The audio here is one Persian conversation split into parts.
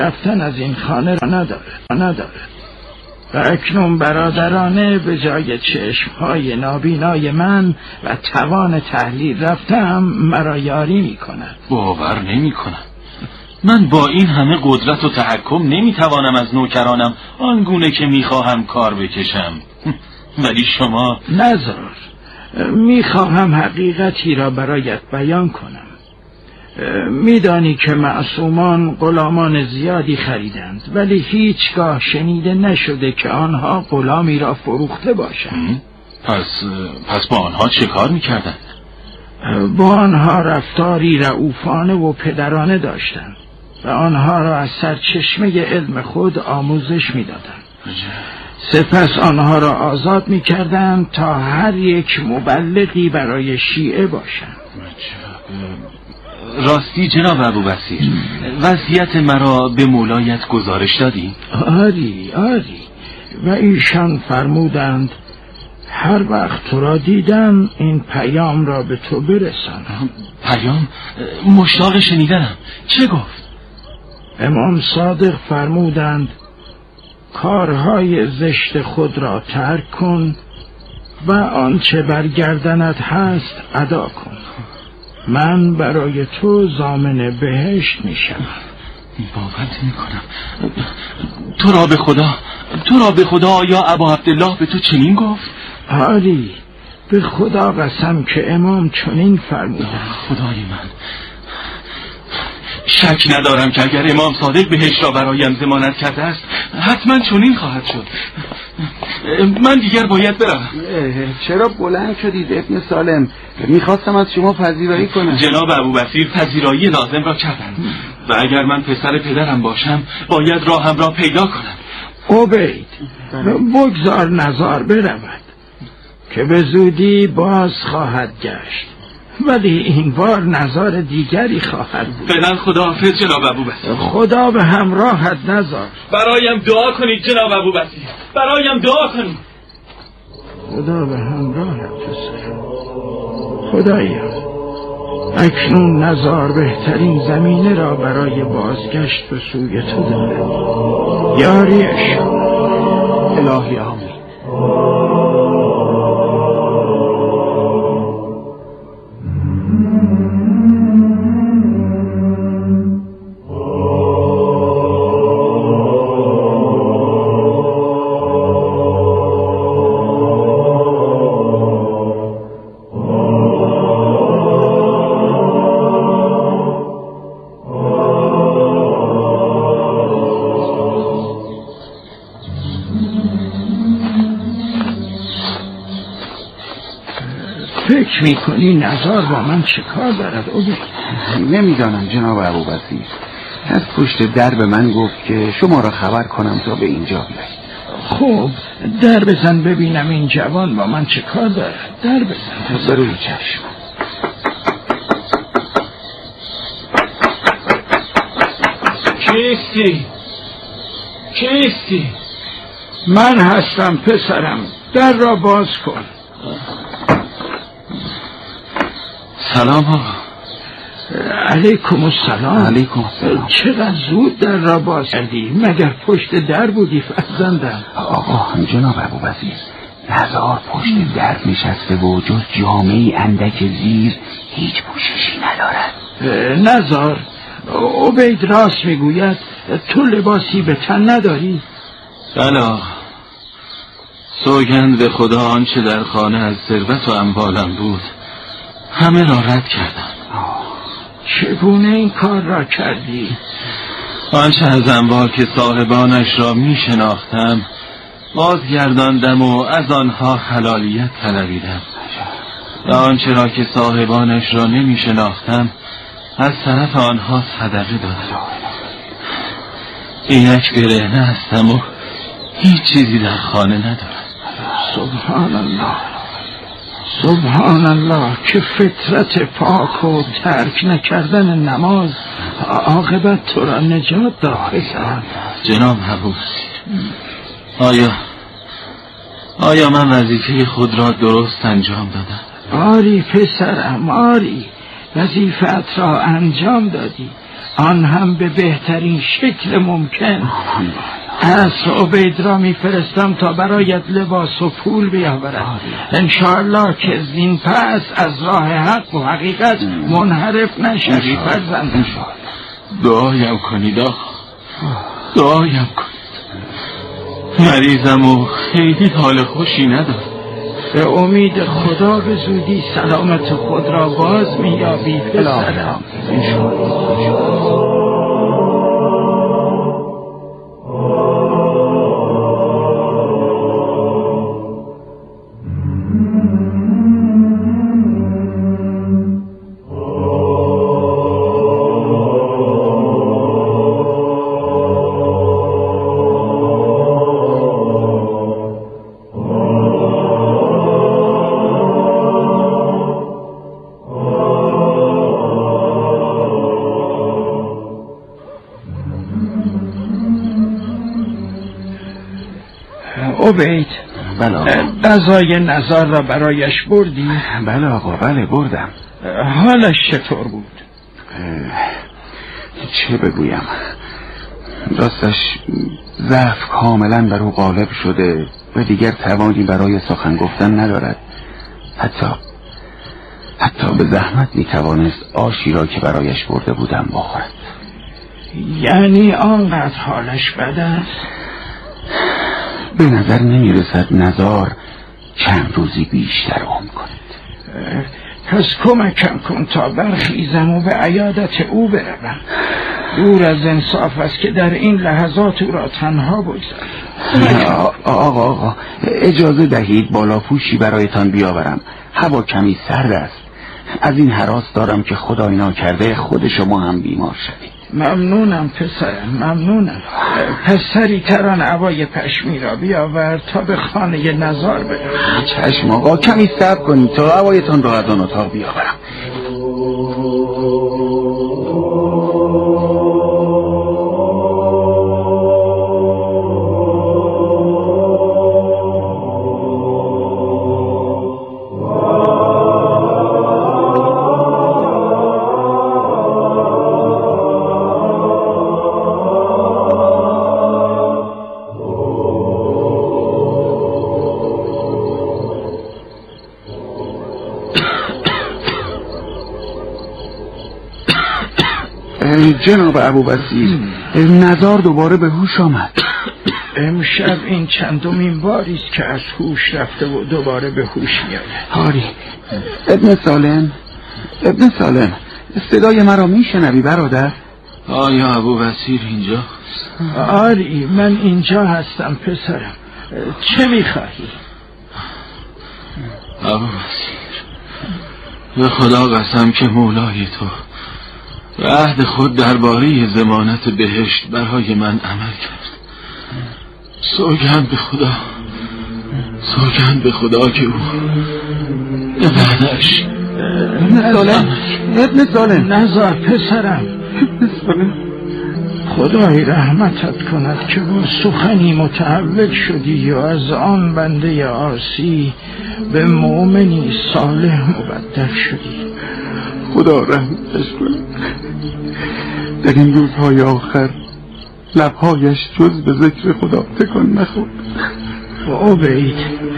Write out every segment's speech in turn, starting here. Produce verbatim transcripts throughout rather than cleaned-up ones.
رفتن از این خانه را نداره نداره و اکنون برادرانه به جای چشمهای نابینای من و توان تحلیل رفتم مرا یاری میکنند. باور نمی کنم. من با این همه قدرت و تحکم نمیتوانم از نوکرانم آنگونه که میخواهم کار بکشم. ولی شما نذار، میخواهم حقیقتی را برایت بیان کنم. میدانی که معصومان غلامان زیادی خریدند، ولی هیچگاه شنیده نشده که آنها غلامی را فروخته باشند. پس پس با آنها چه کار میکردند؟ با آنها رفتاری رئوفانه و پدرانه داشتند و آنها را از سرچشمه علم خود آموزش میدادند. سپس آنها را آزاد میکردند تا هر یک مبلغی برای شیعه باشند. راستی جناب ابوبصیر، وصیت مرا به مولایت گزارش دادی؟ آری آری و ایشان فرمودند هر وقت تو را دیدم این پیام را به تو برسانم. پیام؟ مشتاق شنیدنم. چه گفت؟ امام صادق فرمودند کارهای زشت خود را ترک کن و آنچه بر گردنت هست ادا کن. من برای تو ضامن بهشت میشم. باور نمی‌کنم. تو را به خدا تو را به خدا آیا ابا عبدالله به تو چنین گفت؟ آری، به خدا قسم که امام چنین فرمودند. خدای من، شک ندارم که اگر امام صادق بهشت را برایم ضمانت کرده است حتما چنین خواهد شد. من دیگر باید برم. چرا بلند شدید ابن سالم؟ میخواستم از شما پذیرایی کنم. جناب ابوبصیر پذیرایی لازم را کردند و اگر من پسر پدرم باشم باید راهم را پیدا کنم. عبید، بگذار نزار برود که به زودی باز خواهد گشت، ولی این بار نزار دیگری خواهد بود. فعلا خداحافظ جناب ابوبصیر. خدا به همراهت نزار. برایم دعا کنید جناب ابوبصیر، برایم دعا کنید. خدا به همراهت پسر. خدایا اکنون نزار بهترین زمینه را برای بازگشت به سوی تو دارد. یاریش الهی آمین. فکر میکنی نزار با من چه کار دارد؟ نمیدانم جناب ابوبصیر. از پشت در به من گفت که شما را خبر کنم تا به اینجا بیایید. خب در بزن ببینم این جوان با من چه کار دارد. در بزن. به روی چشم. کیستی؟ کیستی؟ من هستم پسرم، در را باز کن. سلام آقا. علیکم السلام. علیکم السلام. چقدر زود در را باز کردی؟ مگر پشت در بودی فرزندم؟ آقا جناب ابوبصیر، نزار پشت در نشسته و جز جامعی اندک زیر هیچ پوششی ندارد. نزار، عبید راست میگوید، تو لباسی به تن نداری؟ بله، سوگند به خدا آنچه در خانه از ثروت و اموالم بود همه را رد کردم. چگونه این کار را کردی؟ آنچه از اموال که صاحبانش را می شناختم بازگرداندم و از آنها حلالیت طلبیدم و آنچه را که صاحبانش را نمی شناختم از طرف آنها صدقه دادم. اینک برهنه هستم و هیچ چیزی در خانه ندارم. سبحان الله، سبحان الله، که فطرت پاک و ترک نکردن نماز عاقبت تو را نجات داد. جناب ابوبصیر، آیا آیا من وظیفه خود را درست انجام دادم؟ آری پسرم، آری، وظیفت را انجام دادی، آن هم به بهترین شکل ممکن. عصر عبید را میفرستم تا برایت لباس و پول بیاورد. انشاءالله که زین پس از راه حق و حقیقت منحرف نشوی فرزندم. دعایم کنید آقا، دعایم کنید. مریضم و خیلی حال خوشی ندارم. به امید خدا به زودی سلامت خود را باز می‌یابی پسرم. عبید، بله آقا. غذای نزار را برایش بردی؟ بله آقا، بله بردم. حالش چطور بود؟ چه بگویم، راستش ضعف کاملا بر او غالب شده و دیگر توانی برای سخن گفتن ندارد. حتی حتی به زحمت میتوانست آشی را که برایش برده بودم بخورد. یعنی آنقدر حالش بد است؟ به نظر نمیرسد نزار چند روزی بیشتر عمر کند. پس کمکم کن تا برخیزم و به عیادت او بروم. دور از انصاف است که در این لحظات او را تنها بگذارم. آقا آقا اجازه دهید بالاپوشی برایتان بیاورم. هوا کمی سرد است. از این هراس دارم که خدای ناکرده خود شما هم بیمار شوید. ممنونم پسرم، ممنونم. پس سریعتران عبای پشمی را بیاور تا به خانه نزار بروم. چشم آقا، کمی صبر کنید تا عبایتان را از آن اتاق بیاورم. جناب ابوبصیر، نزار دوباره به هوش آمد. امشب این چندمین باری است که از هوش رفته و دوباره به هوش میاد. آری، ابن سالم، ابن سالم، صدای مرا میشنوی برادر؟ آیا ابوبصیر اینجا؟ آری، من اینجا هستم پسرم. چه میخواهی؟ ابوبصیر، به خدا قسم که مولای تو به عهد خود درباره ضمانت بهشت برای من عمل کرد. سوگند به خدا، سوگند به خدا که او به بعدش. ابن سالم، ابن سالم، نزار پسرم، ابن سالم، خدای رحمتت کند که با سخنی متحول شدی و از آن بنده عاصی به مؤمنی صالح مبدل شدی. خدا رحمتش کند. در این روزهای آخر لبهایش جز به ذکر خدا تکان نخورد. و عبید،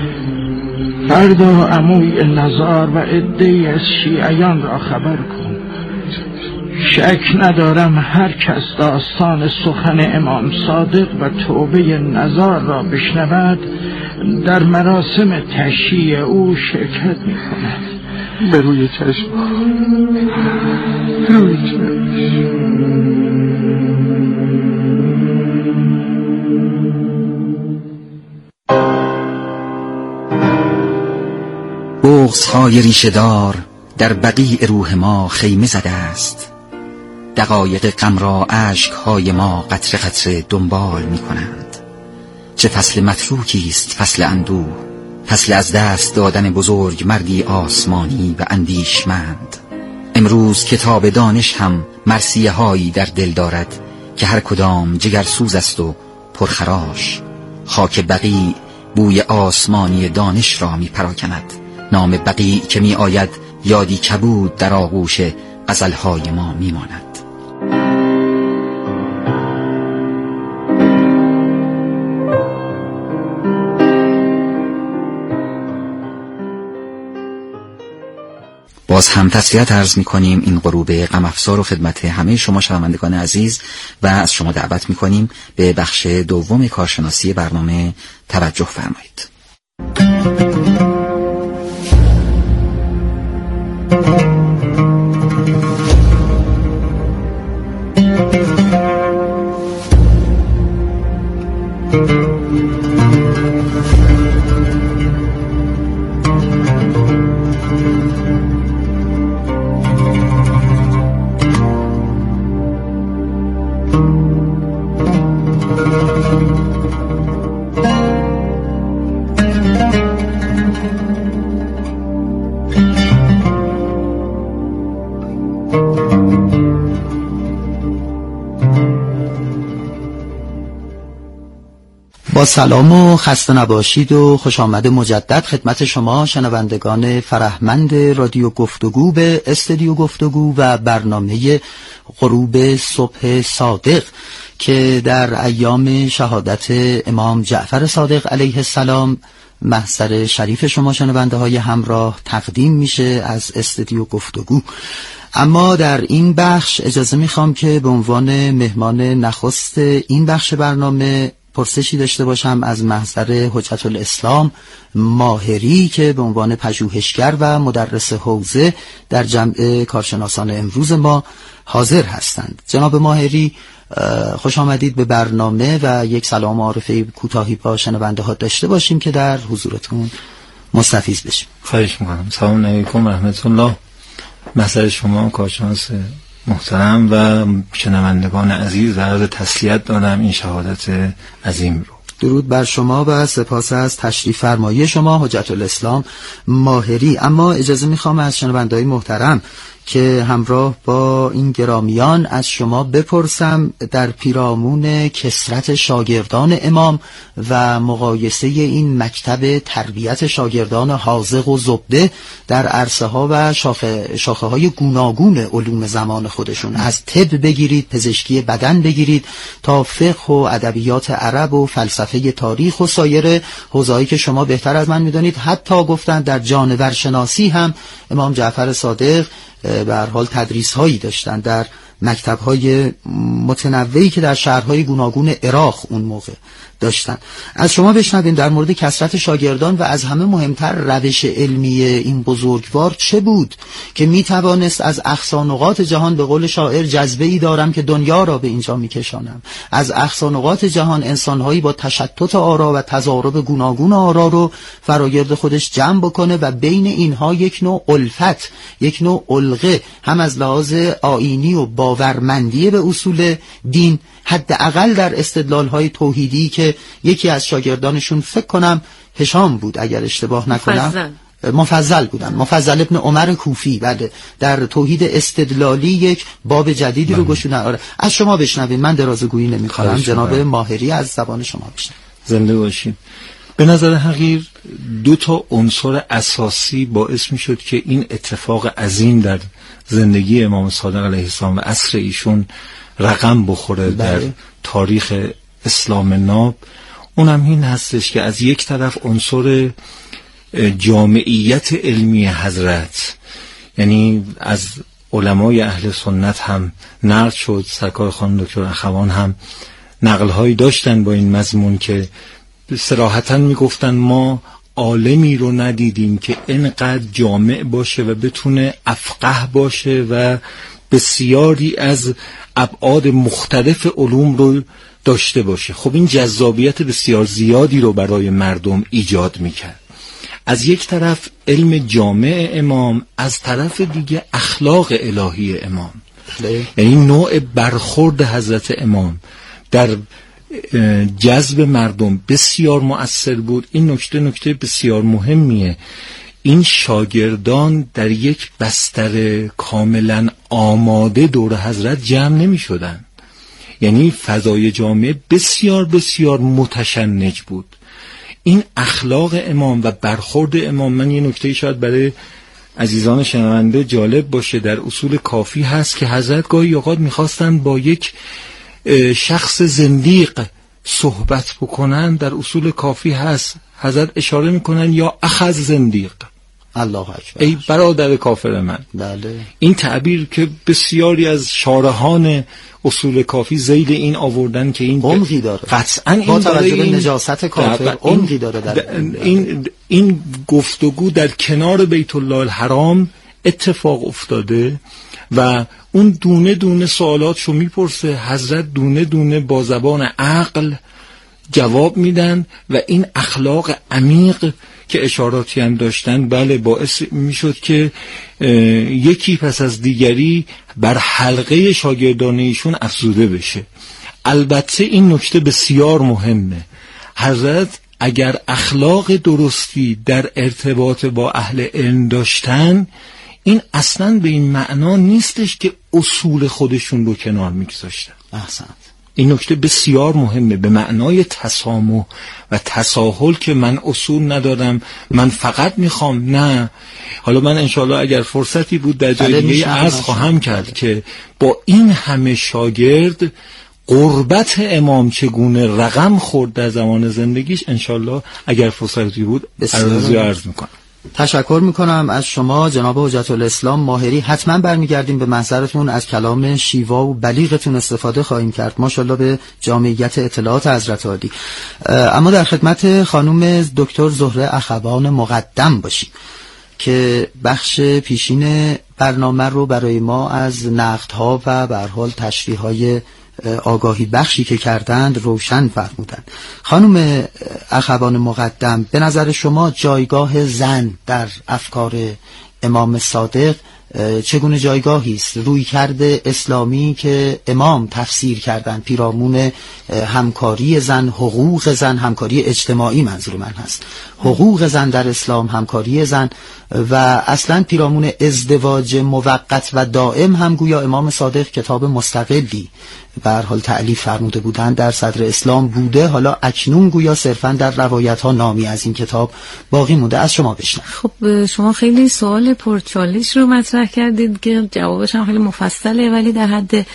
فردا عموی نزار و عده‌ای از شیعیان را خبر کن. شک ندارم هر کس داستان سخن امام صادق و توبه نزار را بشنود در مراسم تشییع او شرکت می کند. به روی چشم، روی چشم. بغض‌های ریشه‌دار در بقیع روح ما خیمه زده است. دقایق غم را اشک‌های ما قطره قطره دنبال می‌کنند. چه فصل متروکی است فصل اندوه، فصل از دست دادن بزرگ مردی آسمانی و اندیشمند. امروز کتاب دانش هم مرثیه هایی در دل دارد که هر کدام جگرسوز است و پرخراش. خاک بقیع بوی آسمانی دانش را می پراکند. نام بقیع که می آید یادی کبود در آغوش غزلهای ما می ماند. باز هم تسلیت عرض می کنیم این غروب غم افزا رو خدمت همه شما شنوندگان عزیز و از شما دعوت می کنیم به بخش دوم کارشناسی برنامه توجه فرمایید. با سلام و خسته نباشید و خوش آمد مجدد خدمت شما شنوندگان فرهمند رادیو گفتگو به استودیو گفتگو و برنامه غروب صبح صادق که در ایام شهادت امام جعفر صادق علیه السلام محضر شریف شما شنونده های همراه تقدیم میشه از استودیو گفتگو. اما در این بخش اجازه میخوام که به عنوان مهمان نخست این بخش برنامه پرسشی داشته باشم از محضر حجت الاسلام ماهری که به عنوان پژوهشگر و مدرس حوزه در جمع کارشناسان امروز ما حاضر هستند. جناب ماهری خوش آمدید به برنامه و یک سلام و معرفه کوتاهی با شنونده ها داشته باشیم که در حضورتون مستفیض بشیم. خواهش میکنم. سلام علیکم رحمت الله. محضر شما کارشناس محترم و شنوندگان عزیز و عرض تسلیت دارم این شهادت عظیم رو. درود بر شما و سپاس از تشریف فرمایی شما حجت الاسلام ماهری. اما اجازه میخوام از شنوندگان محترم که همراه با این گرامیان از شما بپرسم در پیرامون کثرت شاگردان امام و مقایسه این مکتب تربیت شاگردان حاذق و زبده در عرصه ها و شاخه, شاخه های گوناگون علوم زمان خودشون، از طب بگیرید، پزشکی بدن بگیرید تا فقه و ادبیات عرب و فلسفه تاریخ و سایر حوزه‌ای که شما بهتر از من میدونید، حتی گفتن در جانورشناسی هم امام جعفر صادق به هر حال تدریس هایی داشتن در مکتب های متنوعی که در شهرهای گوناگون عراق اون موقع داشتن. از شما بشنویم در مورد کثرت شاگردان و از همه مهمتر روش علمی این بزرگوار چه بود که می توانست از اقصا نقاط جهان، به قول شاعر، جذبه ای دارم که دنیا را به اینجا می کشانم، از اقصا نقاط جهان انسانهایی با تشتت آرا و تضارب گوناگون آرا رو فراگرد خودش جمع بکنه و بین اینها یک نوع الفت، یک نوع الغه، هم از لحاظ آیینی و باورمندی به اصول دین، حداقل در استدلال‌های توحیدی که یکی از شاگردانشون فکر کنم هشام بود اگر اشتباه نکنم، مفضل, مفضل بودن، مفضل ابن عمر کوفی، بعد در توحید استدلالی یک باب جدیدی رو گشودن. آره از شما بشنویم، من درازگویی نمی‌کنم، جناب ماهری از زبان شما بشنویم. زنده باشید. به نظر حقیر دو تا عنصر اساسی باعث می‌شد که این اتفاق عظیم در زندگی امام صادق علیه السلام و عصر ایشون رقم بخوره در تاریخ اسلام ناب. اونم این هستش که از یک طرف عنصر جامعیت علمی حضرت، یعنی از علمای اهل سنت هم نقل شد، سرکار خانم دکتر اخوان هم نقل‌هایی داشتن با این مضمون که صراحتاً میگفتن ما عالمی رو ندیدیم که اینقدر جامع باشه و بتونه افقه باشه و بسیاری از ابعاد مختلف علوم رو داشته باشه. خب این جذابیت بسیار زیادی رو برای مردم ایجاد میکرد. از یک طرف علم جامع امام، از طرف دیگه اخلاق الهی امام، یعنی نوع برخورد حضرت امام در جذب مردم بسیار مؤثر بود. این نکته نکته بسیار مهمیه. این شاگردان در یک بستر کاملا آماده دور حضرت جمع نمی شدن، یعنی فضای جامعه بسیار بسیار متشنج بود. این اخلاق امام و برخورد امام، من یه نکته شاید برای عزیزان شنونده جالب باشه، در اصول کافی هست که حضرت گاهی اوقات میخواستن با یک شخص زندیق صحبت بکنن. در اصول کافی هست حضرت اشاره میکنن یا اخذ زندیق، الله اکبر. ای برادر کافر من. بله. این تعبیر که بسیاری از شارحان اصول کافی ذیل این آوردن که این عمقی داره، قطعاً با توجه به این نجاست کافر عمقی داره. در این این گفتگو در کنار بیت الله الحرام اتفاق افتاده و اون دونه دونه سوالاتشو میپرسه، حضرت دونه دونه با زبان عقل جواب میدن و این اخلاق عمیق که اشاراتی هم داشتن بله باعث میشد که یکی پس از دیگری بر حلقه شاگردان ایشون افزوده بشه. البته این نکته بسیار مهمه، حضرت اگر اخلاق درستی در ارتباط با اهل علم داشتن، این اصلا به این معنا نیستش که اصول خودشون رو کنار میگذاشتن. احسنت. این نکته بسیار مهمه، به معنای تسامح و تساهل که من اصول ندارم، من فقط میخوام. نه، حالا من انشاءالله اگر فرصتی بود در جای دیگه عرض خواهم کرد که با این همه شاگرد قربت امام چگونه رقم خورد در زمان زندگیش، انشاءالله اگر فرصتی بود عرضی عرض میکنم. تشکر میکنم از شما جناب حجت الاسلام ماهری. حتما برمیگردیم به محضرتون، از کلام شیوا و بلیغتون استفاده خواهیم کرد. ماشاءالله به جامعیت اطلاعات حضرت عالی. اما در خدمت خانم دکتر زهره اخوان مقدم باشیم که بخش پیشین برنامه رو برای ما از نقدها و به هر حال تشریح‌های آگاهی بخشی که کردند روشن فرمودند. خانم اخوان مقدم، به نظر شما جایگاه زن در افکار امام صادق چگونه جایگاهی است؟ رویکرد اسلامی که امام تفسیر کردن پیرامون همکاری زن، حقوق زن، همکاری اجتماعی منظور من هست، حقوق زن در اسلام، همکاری زن و اصلا پیرامون ازدواج موقت و دائم هم گویا امام صادق کتاب مستقلی به هر حال تألیف فرموده بودند، در صدر اسلام بوده، حالا اکنون گویا صرفا در روایت ها نامی از این کتاب باقی مونده. از شما بشنویم. خب شما خیلی سوال پرچالش رو مطرح کردید که جوابش هم خیلی مفصله، ولی در حد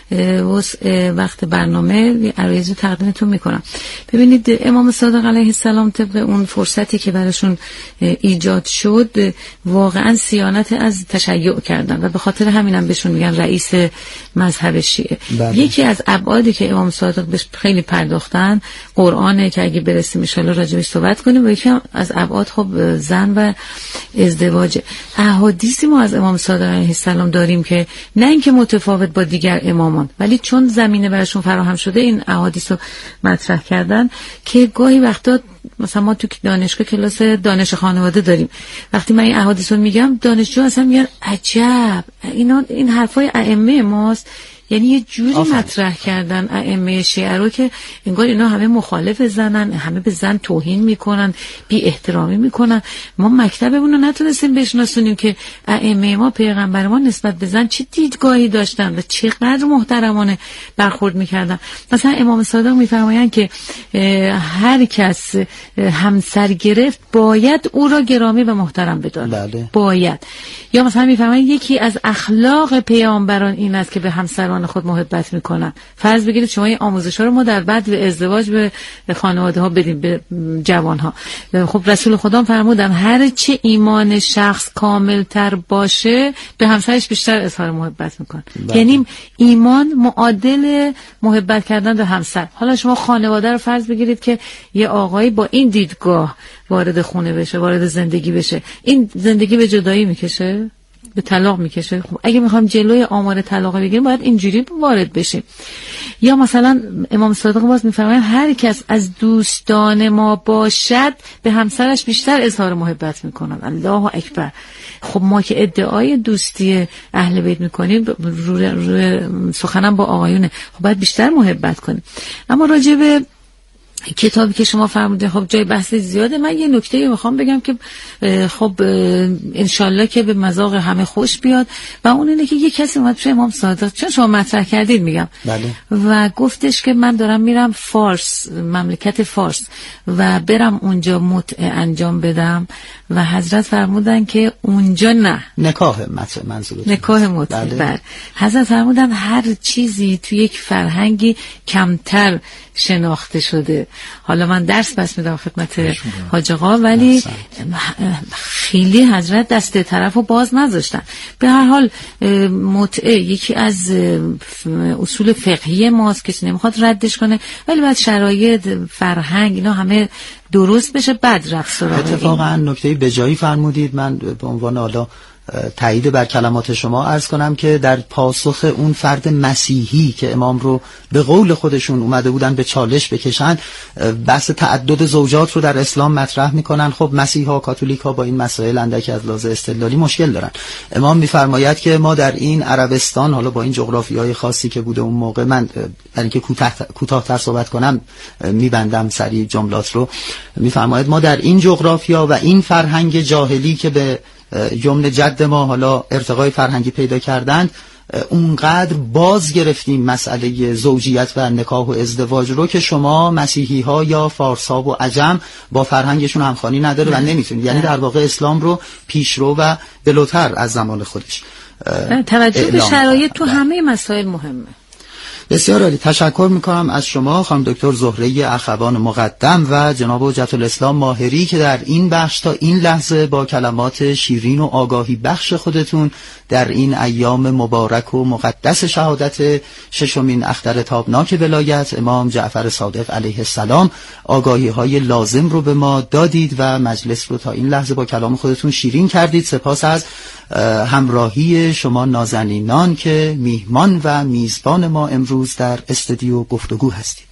وقت برنامه عرایض تقدیمتون میکنم. ببینید امام صادق علیه السلام طبق اون فرصتی که براشون ایجاد شد واقعا صیانت از تشیع کردن و به خاطر همینم بهشون میگن رئیس مذهب شیعه. بله. یکی از ابعادی که امام صادق بهش خیلی پرداختن قرآنه که اگه برسیم ان شاءالله راجعش صحبت کنیم، و یکی از ابعاد خب زن و ازدواج. احادیثی ما از امام صادق علیه السلام داریم که نه اینکه متفاوت با دیگر امامان، ولی چون زمینه براشون فراهم شده این احادیث رو مطرح کردن که گاهی وقتا مثلا ما تو دانشگاه کلاس دانش خانواده داریم، وقتی من این احادیث رو میگم دانشجو اصلا میگن عجب اینا این حرفای ائمه ماست، یعنی یه جوری آفرد. مطرح کردن ائمه شیعه رو که انگار اینا همه مخالف زنن، همه به زن توهین میکنن، بی احترامی میکنن. ما مکتبمون رو نتونستیم بشناسونیم که ائمه ما، پیغمبر ما نسبت به زن چه دیدگاهی داشتن و چقدر محترمانه برخورد میکردن. مثلا امام صادق میفرمایند که هر کس همسر گرفت باید او را گرامی و محترم بداند. بله. باید. یا مثلا میفرمایند یکی از اخلاق پیامبران این است که به همسر خود محبت میکنن. فرض بگیرید شما این آموزش‌ها رو ما در بعد به ازدواج به خانواده ها بدیم، به جوان ها. خب رسول خدا فرمودن هر چه ایمان شخص کامل تر باشه به همسرش بیشتر اظهار محبت میکنه. یعنی ایمان معادل محبت کردن به همسر. حالا شما خانواده رو فرض بگیرید که یه آقایی با این دیدگاه وارد خونه بشه، وارد زندگی بشه، این زندگی به جدایی میکشه، به طلاق میکشه. خب اگه میخوایم جلوی آمار طلاق بگیریم باید اینجوری وارد بشیم. یا مثلا امام صادق باز میفرماید هر کس از دوستان ما باشد به همسرش بیشتر اظهار محبت میکنن. الله اکبر. خب ما که ادعای دوستی اهل بیت میکنیم، روی رو سخنم با آقایونه، خب باید بیشتر محبت کنیم. اما راجع به کتابی که شما فرمودین خب جای بحث زیاده. من یه نکته میخوام بگم که خب انشالله که به مذاق همه خوش بیاد و اون اینه که یه کسی اومد پیش امام صادق، چون شما مطرح کردید میگم، بله. و گفتش که من دارم میرم فارس، مملکت فارس، و برم اونجا متع انجام بدم و حضرت فرمودن که اونجا نه، نکاح منظور نکاح متع. بله. حضرت فرمودن هر چیزی توی یک فرهنگی کمتر شناخته شده. حالا من درس بس میدم خدمت حاج آقا، ولی خیلی حضرت دست طرفو باز نذاشتن. به هر حال متعه یکی از اصول فقهی ماست، کسی نمیخواد ردش کنه، ولی بعد شرایط، فرهنگ، اینا همه درست بشه بعد رفت سراغ. اتفاقا نکته به جایی فرمودید. من به عنوان حالا تایید بر کلمات شما عرض کنم که در پاسخ اون فرد مسیحی که امام رو به قول خودشون اومده بودن به چالش بکشن، بحث تعدد زوجات رو در اسلام مطرح میکنن. خب مسیحا، کاتولیکا با این مسائل اندکی از لحاظ استدلالی مشکل دارن. امام میفرماید که ما در این عربستان، حالا با این جغرافیای خاصی که بوده اون موقع، من برای اینکه کوتاه‌تر صحبت کنم میبندم سریع جملات رو، میفرماید ما در این جغرافیا و این فرهنگ جاهلی که به جمله جد ما حالا ارتقای فرهنگی پیدا کردند، اونقدر باز گرفتیم مسئله زوجیت و نکاح و ازدواج رو که شما مسیحی ها یا فارس ها و عجم با فرهنگشون همخوانی نداره و نمیتونید، یعنی در واقع اسلام رو پیشرو و بلوتر از زمان خودش توجه به شرایط تو همه مسائل مهمه. بسیار عالی. تشکر میکنم از شما خانم دکتر زهره اخوان مقدم و جناب حجت الاسلام ماهری که در این بخش تا این لحظه با کلمات شیرین و آگاهی بخش خودتون در این ایام مبارک و مقدس شهادت ششمین اختر تابناک ولایت امام جعفر صادق علیه السلام آگاهی های لازم رو به ما دادید و مجلس رو تا این لحظه با کلام خودتون شیرین کردید. سپاس از همراهی شما نازنینان که میهمان و میزبان ما امروز در استودیو گفتگو هستید.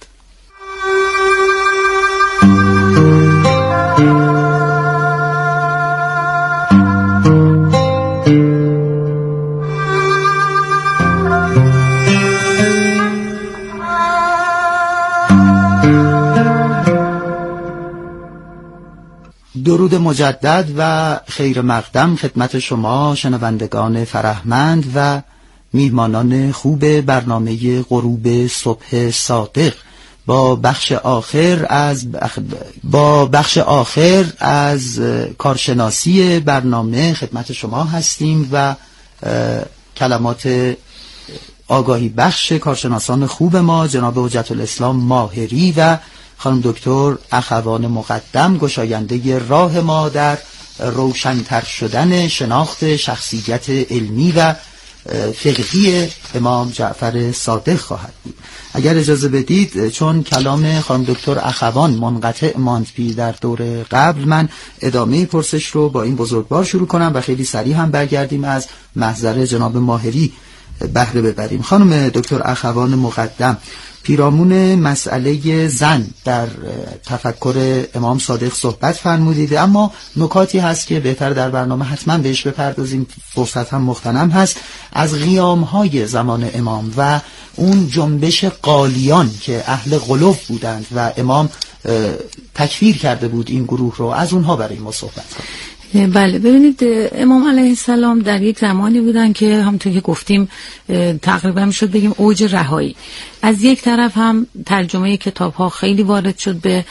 درود مجدد و خیر مقدم خدمت شما شنوندگان فرهمند و میهمانان خوب برنامه غروب صبح صادق. با بخش آخر از بخ... با بخش آخر از کارشناسی برنامه خدمت شما هستیم و کلمات آگاهی بخش کارشناسان خوب ما جناب حجت الاسلام ماهری و خانم دکتر اخوان مقدم گشاینده راه ما در روشن‌تر شدن شناخت شخصیت علمی و فقهی امام جعفر صادق خواهد بود. اگر اجازه بدید، چون کلام خانم دکتر اخوان منقطع ماند پی در دور قبل، من ادامه پرسش رو با این بزرگوار شروع کنم و خیلی سریع هم برگردیم از محضر جناب ماهری بهره ببریم. خانم دکتر اخوان مقدم، پیرامون مسئله زن در تفکر امام صادق صحبت فرمودید، اما نکاتی هست که بهتر در برنامه حتما بهش بپردازیم، فرصت هم مغتنم هست، از قیام‌های زمان امام و اون جنبش قالیان که اهل غلو بودند و امام تکفیر کرده بود این گروه رو، از اونها برای ما صحبت کنیم. بله، ببینید امام علیه السلام در یک زمانی بودن که همونطور که گفتیم تقریبا شد بگیم اوج رهایی. از یک طرف هم ترجمه کتاب ها خیلی وارد شد به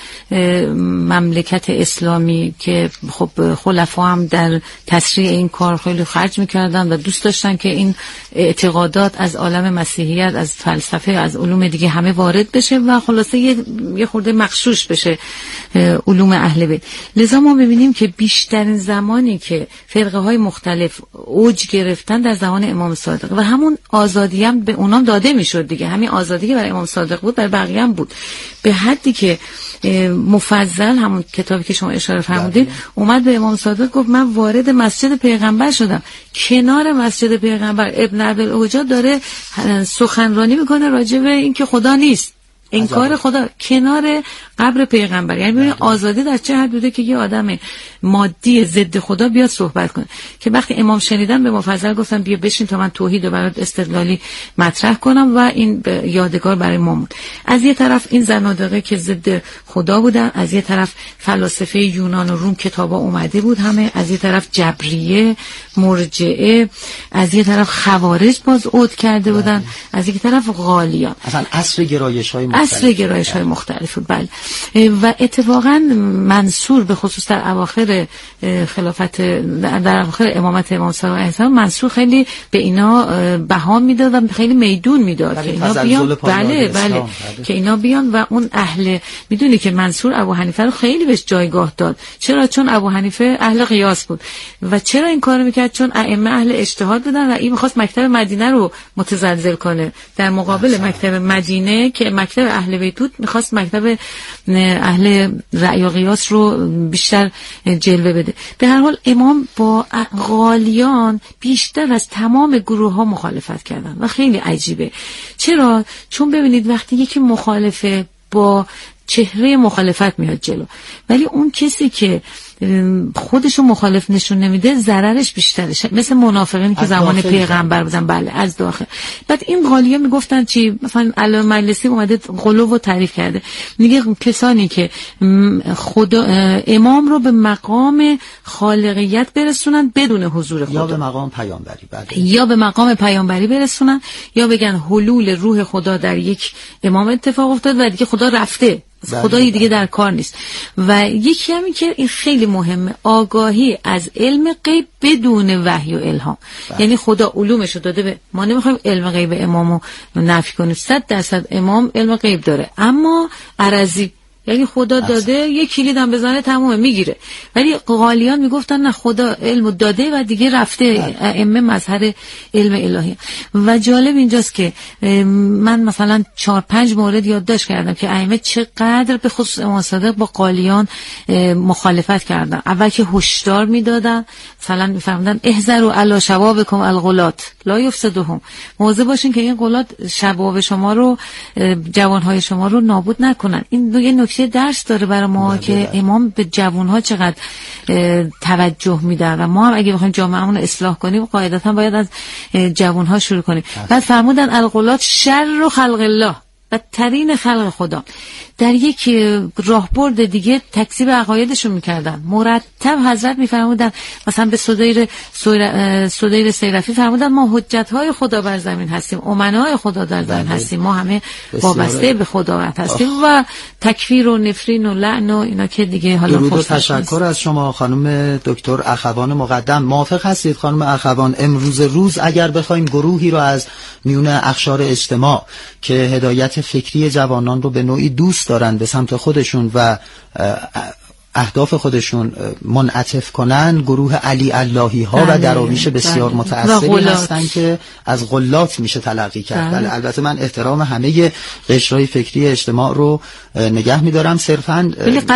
مملکت اسلامی که خب خلفا هم در تسریع این کار خیلی خرج میکردن و دوست داشتن که این اعتقادات از عالم مسیحیت، از فلسفه، از علوم دیگه همه وارد بشه و خلاصه یه, یه خورده مغشوش بشه علوم اهل بیت. لذا ما ببینیم که بیشترین زمانی که فرقه های مختلف اوج گرفتن در زمان امام صادق و همون آزادی هم به اونام داده میشد دیگه. همین آزادی که برای امام صادق بود برای بقیه هم بود، به حدی که مفضل همون کتابی که شما اشاره فرمودید اومد به امام صادق گفت من وارد مسجد پیغمبر شدم. کنار مسجد پیغمبر ابن عبدالحجاج داره سخنرانی میکنه راجع به این که خدا نیست، انکار خدا کنار قبر پیغمبر. یعنی ببینید آزادی در چه حد بوده که یه آدم مادی ضد خدا بیاد صحبت کنه. که وقتی امام شنیدن به مفضل گفتن بیا بشین تا من توحید رو برات استدلالی مطرح کنم و این یادگار برای ما بود. از یه طرف این زنادقه که ضد خدا بودن، از یه طرف فلاسفه یونان و روم کتابا اومده بود همه، از یه طرف جبریه، مرجئه، از یه طرف خوارج باز عود کرده بودن، از یه طرف غالیان. اصلا عصر گرایش‌های مختلف اصل گرایش های مختلف بود. بله. و اتفاقا منصور به خصوص در اواخر خلافت در اواخر امامت امام صادق علیه السلام منصور خیلی به اینا بها میداد و خیلی میدون میداد که اینا بیان بله بله که اینا بیان و اون اهل میدونی که منصور ابو حنیفه رو خیلی بهش جایگاه داد. چرا؟ چون ابو حنیفه اهل قیاس بود. و چرا این کارو میکرد؟ چون ائمه اهل اجتهاد بودن و این میخواست مکتب مدینه رو متزلزل کنه در مقابل مکتب مدینه که مکتب اهل بیت بود، میخواست مکتب اهل رأی و قیاس رو بیشتر جلوه بده. به هر حال امام با غالیان بیشتر از تمام گروه ها مخالفت کردن و خیلی عجیبه. چرا؟ چون ببینید وقتی یکی مخالفه با چهره مخالفت میاد جلو، ولی اون کسی که خودشو مخالف نشون نمیده ضررش بیشتره، مثل منافقین که زمان پیغمبر بودن. بله از داخل. بعد این غالیا میگفتن چی؟ مثلا علامه مجلسی اومده غلو رو تعریف کرده، میگه کسانی که خدا امام رو به مقام خالقیت برسونن بدون حضور خدا، یا به مقام پیامبری بله. یا به مقام پیامبری برسونن، یا بگن حلول روح خدا در یک امام اتفاق افتاد و دیگه خدا رفته، خدایی دیگه در کار نیست. و یکی همین که این خیلی مهمه، آگاهی از علم غیب بدون وحی و الهام. بله. یعنی خدا علومشو داده به ما، نمیخوایم علم غیب امامو نفی کنیم، صد درصد امام علم غیب داره، اما عرضی، یعنی خدا داده یک کلید هم بزنه تمومه میگیره. ولی غالیان میگفتن نه، خدا علمو داده و دیگه رفته، ائمه مظهر علم الهی. و جالب اینجاست که من مثلا چهار پنج مورد یادداشت کردم که ائمه چقدر به خصوص امام صادق با غالیان مخالفت کردن. اول که هشدار میدادن، مثلا میفرمودن احذروا علی شبابکم الغلات لا یفسدهم، مواظب باشین که این غلات شباب شما رو، جوانهای شما رو نابود نکنن. این یه نکته درس داره برای ما که امام به جوانها چقدر توجه میده و ما هم اگه بخوایم جامعهمون رو اصلاح کنیم قاعدتا باید از جوانها شروع کنیم. بعد فرمودن الغلات شر خلق الله، بدترین خلق خدا. در یک راهبرد دیگه تکذیب عقایدشون میکردن. مرتب حضرت میفرمودن، مثلا به صدیر صدیر سیرفی فرمودن ما حجتهای خدا بر زمین هستیم، امنای خدا در زمین هستیم، ما همه وابسته به خدا هستیم. و تکفیر و نفرین و لعن و اینا که دیگه حالا درود و تشکر از شما خانم دکتر اخوان مقدم. موافق هستید خانم اخوان امروز روز اگر بخوایم گروهی رو از میون اقشار اجتماع که هدایت فکری جوانان رو به نوعی دوست دارن به سمت خودشون و اهداف خودشون منعطف کنن، گروه علی اللهی ها و دراویش بسیار متأثری هستن که از غلات میشه تلقی کرد. بله البته من احترام همه قشرهای فکری اجتماع رو نگه میدارم، صرفاً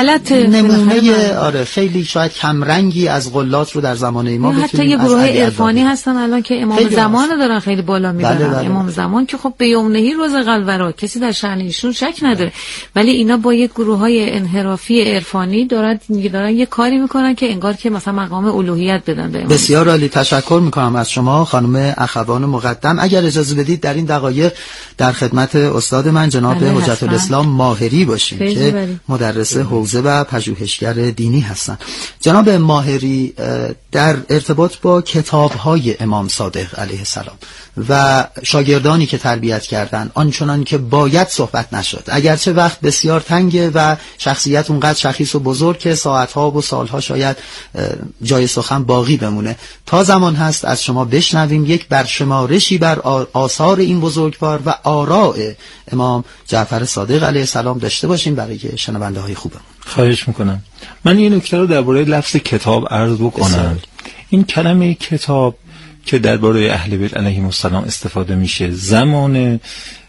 نمونه آره خیلی شاید کمرنگی از غلات رو در زمان ما حتی یه گروه عرفانی هستن الان که امام زمان رو دارن خیلی بالا میبرن. بله بله. امام زمان که خب به یومنهی روز قلورا کسی در شأن ایشون شک نداره، ولی اینا با یک گروه های انحرافی عرفانی دارن دارن یه کاری میکنن که انگار که مثلا مقام الوهیت بدن به امام. بسیار عالی، تشکر میکنم از شما خانم اخوان مقدم. اگر اجازه بدید در این دقایق در خدمت استاد من جناب حجت الاسلام ماهری باشیم که بری. مدرس حوزه و پژوهشگر دینی هستند. جناب ماهری در ارتباط با کتاب‌های امام صادق علیه السلام و شاگردانی که تربیت کردن آنچنان که باید صحبت نشد، اگرچه وقت بسیار تنگه و شخصیت اونقدر شخیص و بزرگ که ساعتها و سالها شاید جای سخن باقی بمونه، تا زمان هست از شما بشنویم یک برشمارشی بر آثار این بزرگوار و آراء امام جعفر صادق علیه السلام داشته باشیم برای شنونده های خوبم. خواهش میکنم. من این نکته رو درباره لفظ کتاب عرض بکنم. این کلمه کتاب که درباره اهل بیت علیهم السلام استفاده میشه، زمان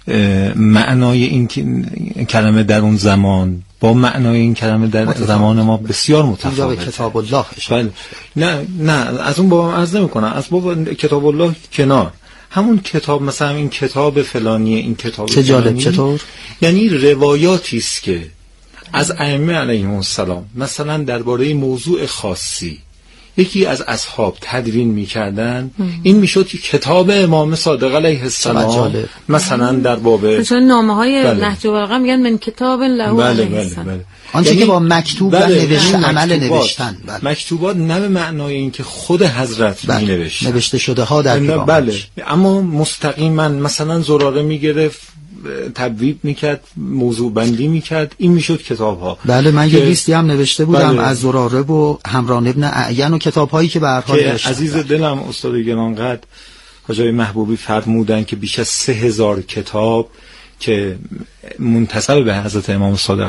معنای این کلمه در اون زمان با معنای این کلمه در متفاوت. زمان ما بسیار متفاوته. کتاب الله بله. نه نه از اون بابا عرض نمی‌کنم، از بابا کتاب الله کنار، همون کتاب مثلا این کتاب فلانی، این کتاب چه جالب. چطور؟ یعنی روایاتی است که از ائمه علیهم السلام مثلا درباره موضوع خاصی یکی از اصحاب تدوین می‌کردن، این میشد که کتاب امام صادق علیه السلام مثلا در باب چون نامه‌های نهج البلاغه میگن من کتاب له بله بله بله آنچه که با مکتوب و نوشته عمل نوشتن بله. مکتوبات نه به معنای این که خود حضرت بله. می‌نوشت نوشته شده ها در بله, بله. اما مستقیما مثلا زراره میگرفت تبویب میکرد، موضوع بندی میکرد، این میشد کتاب ها. بله من یه لیستی هم نوشته بودم بله. از زراره و همران ابن اعین و کتاب هایی که به هر حال عزیز دلم استاد گرانقدر حاجی محبوبی فرمودن که بیش از سه هزار کتاب که منتسب به حضرت امام صادق